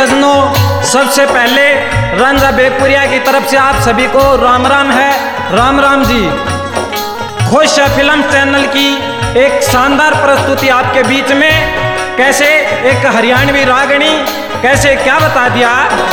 सजनों, सबसे पहले रंजा बेगपुरिया की तरफ से आप सभी को राम राम है। राम राम जी। खुश है फिल्म चैनल की एक शानदार प्रस्तुति आपके बीच में। कैसे एक हरियाणवी रागनी, कैसे क्या बता दिया।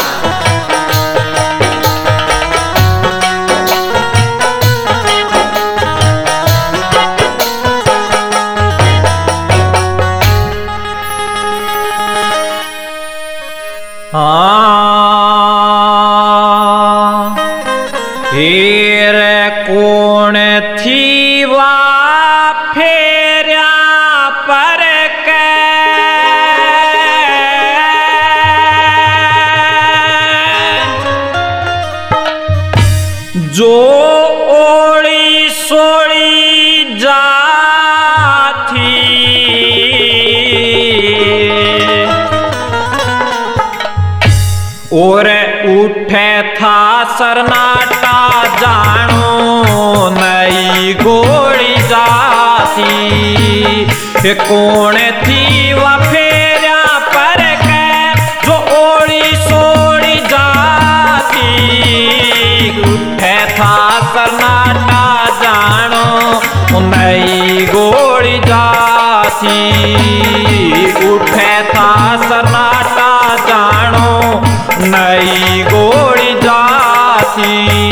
हीर कौन थी वा फेरा पर के, जो ओली सोली जाती, और उठे था सरनाटा जानो नई गोली जाती। कौन थी वह फेरा पर के, जो ओली सोली जाती। उठे था सरनाटा जानो नई गोली जाती। उठे था सरनाटा जानो नई गोली जाती।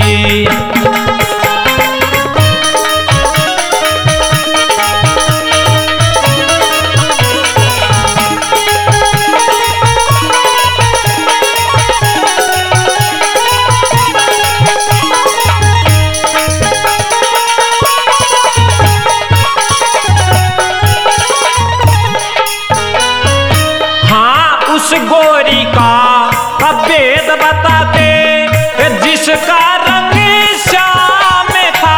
हाँ, उस गोरी का भेद बताते, जिसका रंग श्याम था।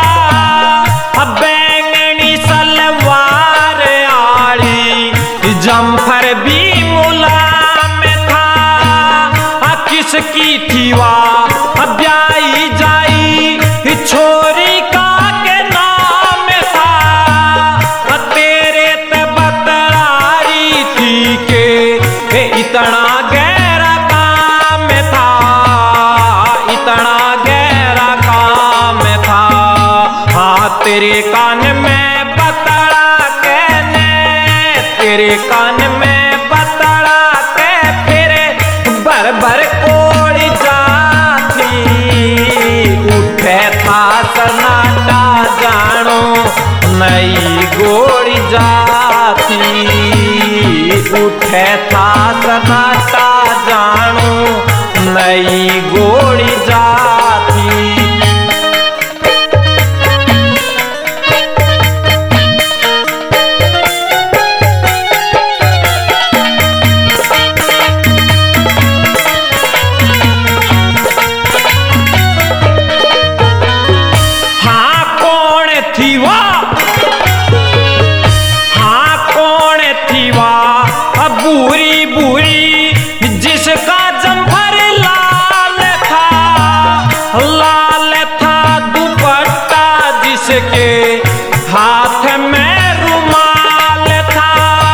बैंगनी सलवार आड़ी जम्फर भी मुलायम था। किसकी थी वह ब्याई जाई, छोरी का के नाम था। तेरे ते बतराई थी के इतना गहरा काम था, इतना गहरा काम था। हाँ, तेरे कान में बतरा कहने, तेरे कान में बतरा के फिर भर भर कोड़ी जाती। उठे था सन्नाटा जानो नई गोली जाती। उठे था सन्नाटा जानो नई गोली जाती। हाँ, कौन थी वह, हाँ कौन थी वह बुरी बुरी, जिसका जम्फर लाल था। लाल था दुपट्टा, जिसके हाथ में रुमाल था।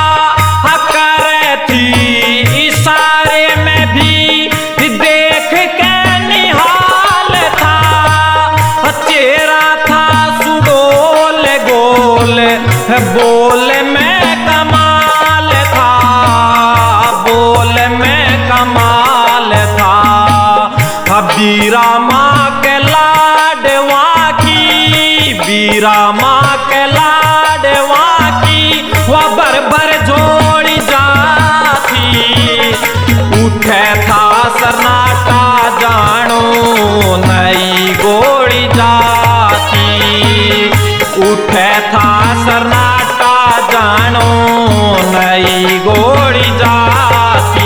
कर थी इशारे में भी देख के निहाल था। चेहरा था सुडोल गोल, बोल में कमाल था। बोल में कमाल था। बीरा माँ के लाडवा की, बीरा माँ के लाडवा की, वह भर भर जोड़ी जाती। उठे था सरनाटा जानो नई गोली जाती। उठे था सरनाटा जानो नई गोली जाती।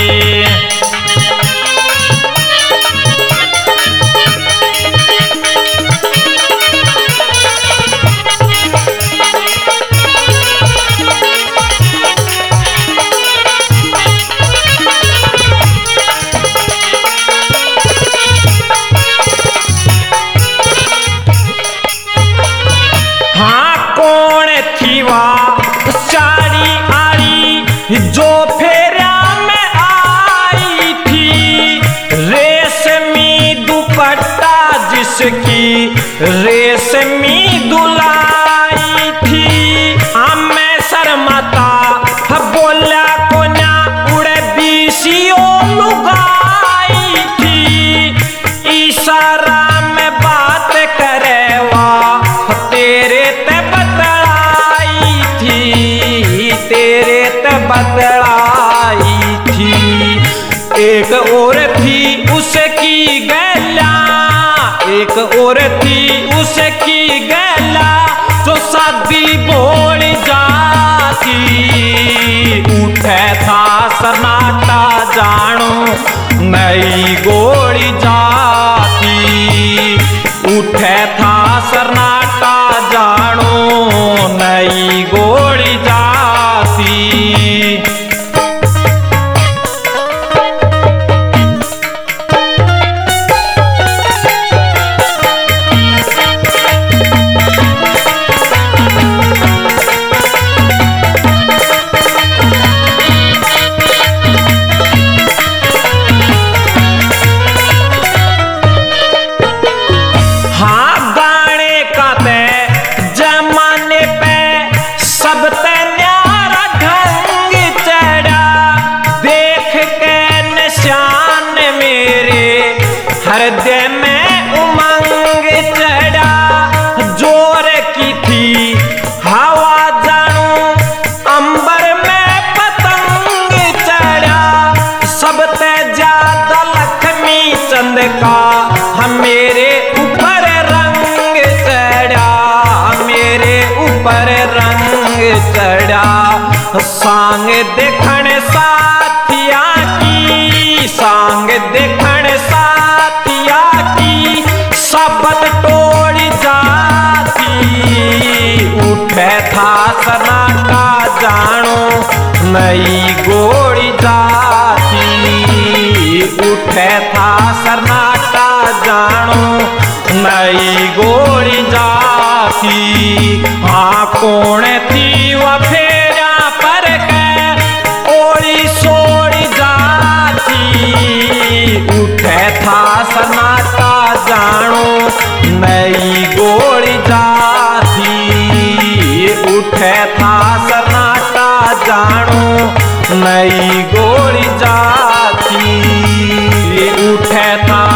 हाँ, कौन थी वह साड़ी आड़ी, जो फेरा में आई उसकी रेशमी दुलाई थी। मैं शर्माता बोला को ना उड़े बीसियो लुगाई थी। इशारा में बात करे वाह तेरे ते बतलाई थी, तेरे ते बतलाई थी। एक और थी उसकी गैला, एक और थी उसकी गैला जो शादी बोल जाती। उठे था सन्नाटा जानो नई गोली जाती। उठे था सन्नाटा जानो नई गोली जाती। हृदय में उमंग चढ़ा जोर की थी हवा जानू अंबर में पतंग चढ़ा। सबसे ज्यादा लक्ष्मी चंद का हम मेरे ऊपर रंग चढ़ा, मेरे ऊपर रंग चढ़ा। सांग देखण साथिया की, सांग देखण साथिया की शपथ तोड़ जाती। उठे था सन्नाटा जानो नई गोली जाती। उठे था सन्नाटा जानो नई गोली जाती। हाँ कौन थी वह फेरा पर के ओड़ी सोड़ी जाती। उठे था सन्नाटा जानो नई गोली जाती। उठे था सन्नाटा जानो नई गोली जाती। उठे था